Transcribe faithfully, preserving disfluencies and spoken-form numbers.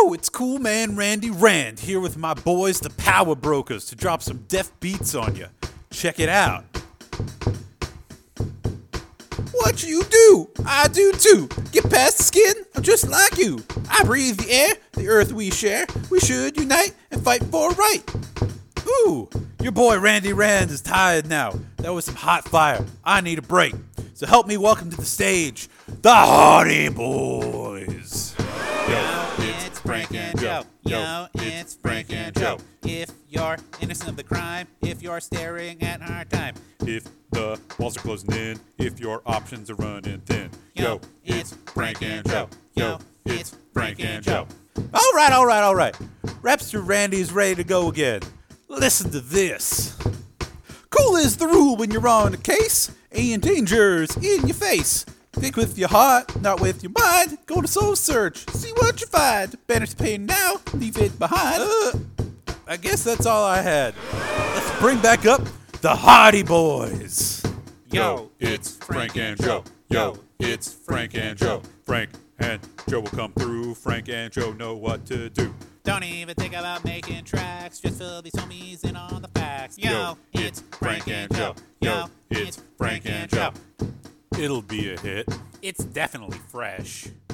Yo, it's Cool Man Randy Rand here with my boys, the Power Brokers, to drop some deaf beats on you. Check it out. What you do, I do too. Get past the skin, I'm just like you. I breathe the air, the earth we share. We should unite and fight for right. Ooh, your boy Randy Rand is tired now. That was some hot fire. I need a break. So help me welcome to the stage, the Hardy Boys. Yo, it's Frank and Joe. Yo, it's Frank and Joe. If you're innocent of the crime, if you're staring at hard time, if the walls are closing in, if your options are running thin. Yo, it's Frank and Joe. Yo, it's Frank and Joe. All right, all right, all right. Rapster Randy's ready to go again. Listen to this. Cool is the rule when you're on a case, and danger's in your face. Think with your heart, not with your mind. Go to Soul Search, see what you find. Better to pay now, leave it behind. Uh, I guess that's all I had. Let's bring back up the Hardy Boys. Yo, it's Frank and Joe. Yo, it's Frank and Joe. Frank and Joe will come through. Frank and Joe know what to do. Don't even think about making tracks. Just fill these homies in on the facts. Yo, Yo, it's Frank and Joe. Yo, it's Frank and Joe. It'll be a hit. It's definitely fresh.